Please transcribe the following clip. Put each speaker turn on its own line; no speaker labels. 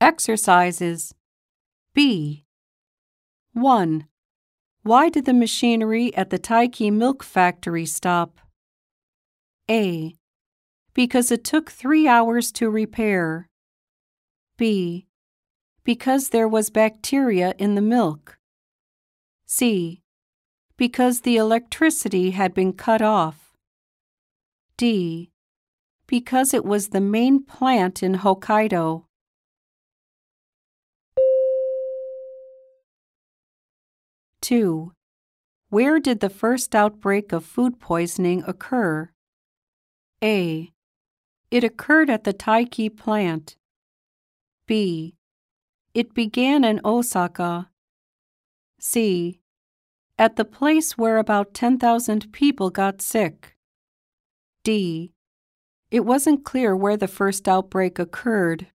Exercises. B. 1. Why did the machinery at the Taiki milk factory stop? A. Because it took 3 hours to repair. B. Because there was bacteria in the milk. C. Because the electricity had been cut off. D. Because it was the main plant in Hokkaido. 2. Where did the first outbreak of food poisoning occur? A. It occurred at the Taiki plant. B. It began in Osaka. C. At the place where about 10,000 people got sick. D. It wasn't clear where the first outbreak occurred.